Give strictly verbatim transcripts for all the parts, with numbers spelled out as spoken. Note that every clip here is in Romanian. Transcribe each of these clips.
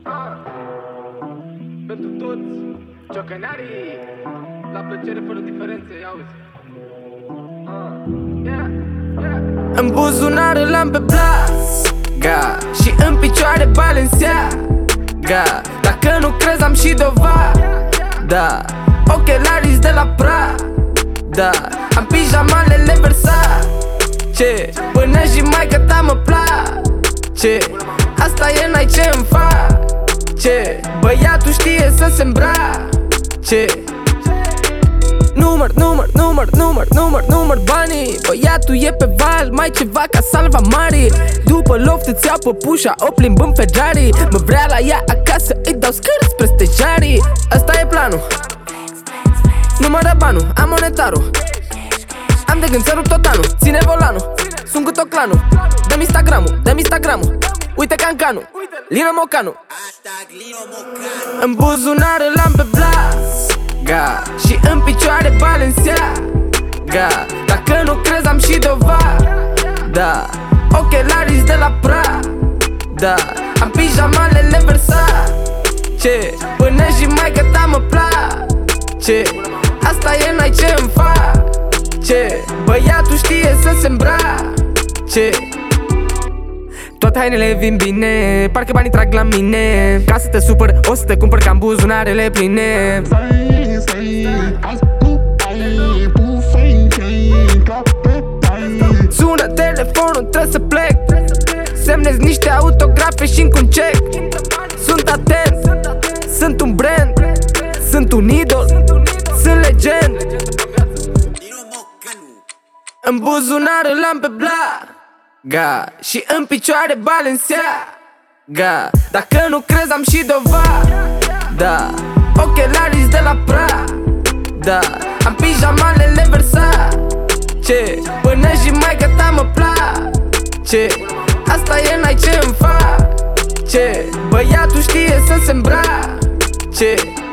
Ah. Pentru toți ciocănarii, la plăcere fără diferențe, iauzi. Ah. Yeah, yeah. În buzunar îl am pe Blasga și în picioare Balenciaga. Dacă nu crezi am și dovada, ochelarii de la Prada. Am pijamalele Versace, până și maică ta mă place. Asta e, n-ai ce îmi face. Băiatul știe să se îmbrace. Număr, număr, număr, număr, număr, număr banii. Băiatul e pe val, mai ceva ca Salva Mari. După loft îți iau păpușa, o plimb în Ferrari. Mă vrea la ea acasă, îi dau scârți spre stejarii. Asta e planul, numără banul, am monetarul. Am de gând să rup tot anul, ține volanul. Sunt cu tot clanul, dă-mi Instagramul, dă-mi Instagramul. Uite cancanul, Lino Mocanu. În buzunar îl am pe Blasga și în picioare Balenciaga. Dacă nu crezi am și dovada, ochelarii de la Prada. Am pijamalele Versace, până și maică ta mă place. Asta e, n-ai ce îmi face. Băiatul știe să se îmbrace. Toate hainele vin bine, parcă banii trag la mine. Ca să te supăr, o să te cumpăr, că am buzunarele pline. Sună telefonul, trebuie să plec. Semnez niște autografe și încă un check. Sunt atent, sunt un brand, sunt un idol, sunt legend. În buzunar îl am pe Blasga și în picioare Balenciaga. Dacă nu crezi am și dovada, ochelarii de la Prada. Am pijamalele Versace, până și maică ta mă place. Asta e, n-ai ce îmi face. Băiatul știe să se îmbrace.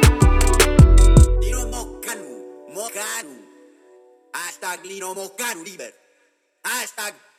Lino Mocanu, Mocanu. Hashtag Lino Mocanu liber. Hashtag